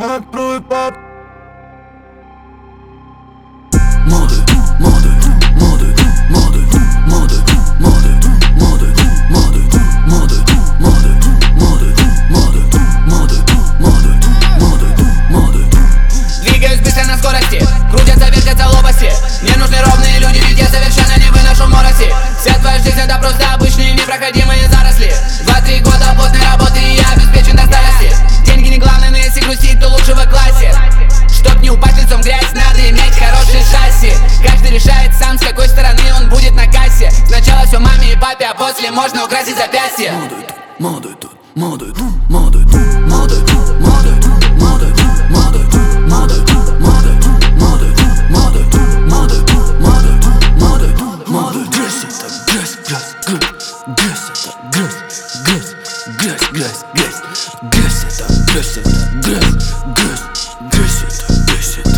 Двигаюсь быстро на скорости, крутятся, вертятся лопасти. Мне нужны ровные люди, ведь я совершенно не выношу мороси. Вся твоя жизнь это просто обычные непроходимые заросли. 2-3 года плотной работы и я обеспечен до старости. Деньги не главное, но если грустить, то лучше в классе. Чтоб не упасть лицом в грязь, надо иметь хороший шасси. Каждый решает сам, с какой стороны он будет на кассе. Сначала все маме и папе, а после можно украсить запястье. Моды тут, моды тут, моды тут, моды тут, моды тут, моды тут, моды тут, моды тут, моды тут, моды тут, моды тут, моды тут, моды тут, моды тут, моды. Грязь это грязь, грязь, грязь, грязь это грязь, грязь, грязь, грязь, грязь это грязь, это грязь, грязь, грязь это грязь, это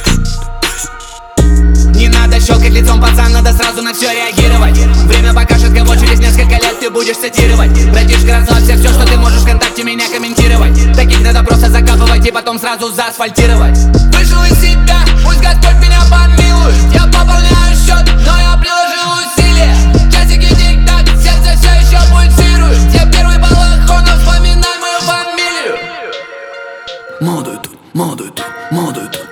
грязь. Не надо щелкать лицом, пацан, надо сразу на все реагировать. Время покажет, кого через несколько лет ты будешь цитировать. Братишка, расслабься, все, что ты можешь ВКонтакте меня комментировать. Таких надо просто закапывать и потом сразу заасфальтировать. Вышел из себя, пусть Господь меня помилует. Я пополняю счет, но я приложил усилия. Часики тик-так, сердце все еще пульсирует. Я первый балахон, но вспоминай мою фамилию. Моды тут, моды тут, моды тут.